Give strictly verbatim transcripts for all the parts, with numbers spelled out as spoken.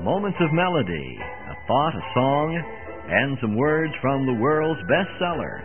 moments of melody, a thought, a song, and some words from the world's bestseller.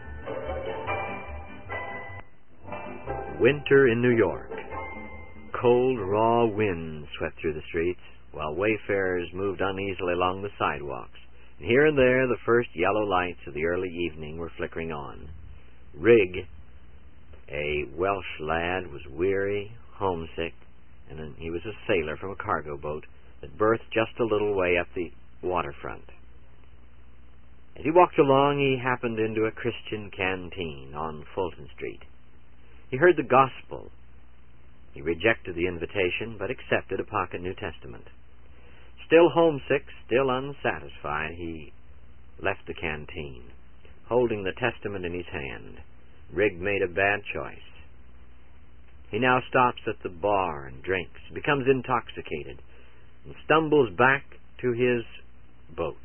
Winter in New York. Cold, raw winds swept through the streets, while wayfarers moved uneasily along the sidewalks. And here and there the first yellow lights of the early evening were flickering on. Rig, a Welsh lad, was weary, homesick, and he was a sailor from a cargo boat that berthed just a little way up the waterfront. As he walked along, he happened into a Christian canteen on Fulton Street. He heard the gospel. He rejected the invitation, but accepted a pocket New Testament. Still homesick, still unsatisfied, he left the canteen, holding the Testament in his hand. Rig made a bad choice. He now stops at the bar and drinks, becomes intoxicated, and stumbles back to his boat.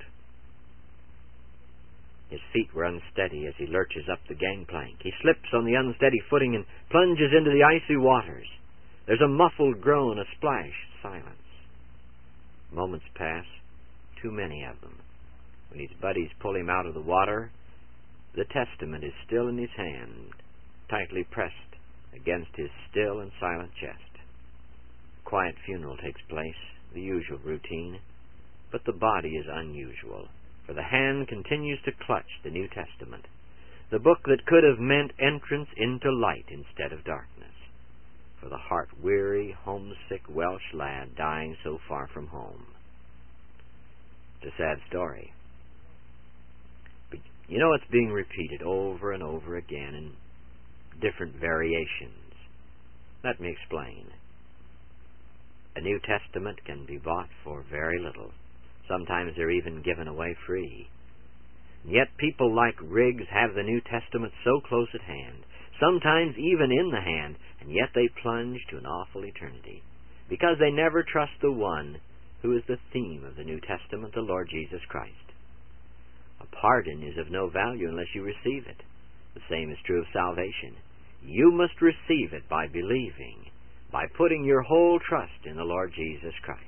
His feet were unsteady as he lurches up the gangplank. He slips on the unsteady footing and plunges into the icy waters. There's a muffled groan, a splash, silence. Moments pass, too many of them. When his buddies pull him out of the water, the Testament is still in his hand, tightly pressed against his still and silent chest. A quiet funeral takes place, the usual routine, but the body is unusual, for the hand continues to clutch the New Testament, the book that could have meant entrance into light instead of darkness, for the heart-weary, homesick Welsh lad dying so far from home. It's a sad story. But you know, it's being repeated over and over again in different variations. Let me explain. A New Testament can be bought for very little. Sometimes they're even given away free. And yet people like Riggs have the New Testament so close at hand, sometimes even in the hand, and yet they plunge to an awful eternity, because they never trust the one who is the theme of the New Testament, the Lord Jesus Christ. A pardon is of no value unless you receive it. The same is true of salvation. You must receive it by believing, by putting your whole trust in the Lord Jesus Christ.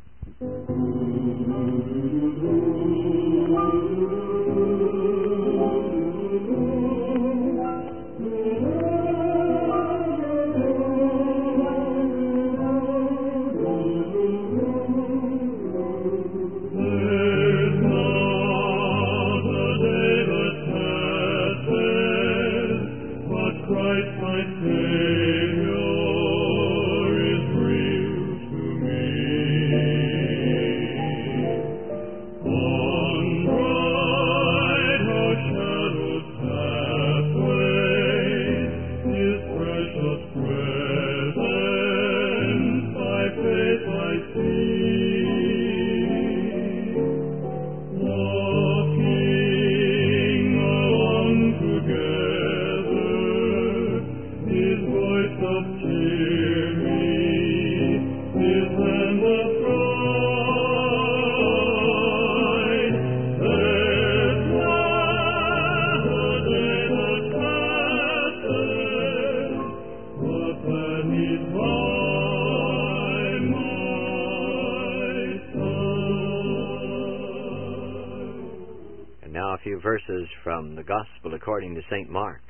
A few verses from the Gospel according to Saint Mark.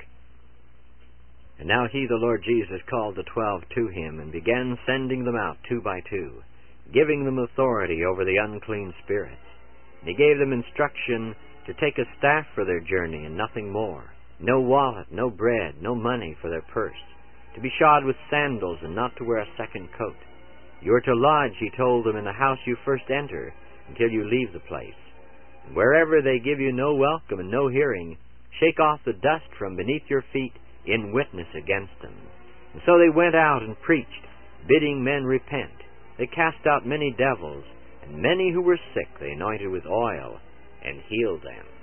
And now he, the Lord Jesus, called the twelve to him, and began sending them out two by two, giving them authority over the unclean spirits. And he gave them instruction to take a staff for their journey, and nothing more, no wallet, no bread, no money for their purse, to be shod with sandals, and not to wear a second coat. You are to lodge, he told them, in the house you first enter, until you leave the place. And wherever they give you no welcome and no hearing, shake off the dust from beneath your feet in witness against them. And so they went out and preached, bidding men repent. They cast out many devils, and many who were sick they anointed with oil and healed them.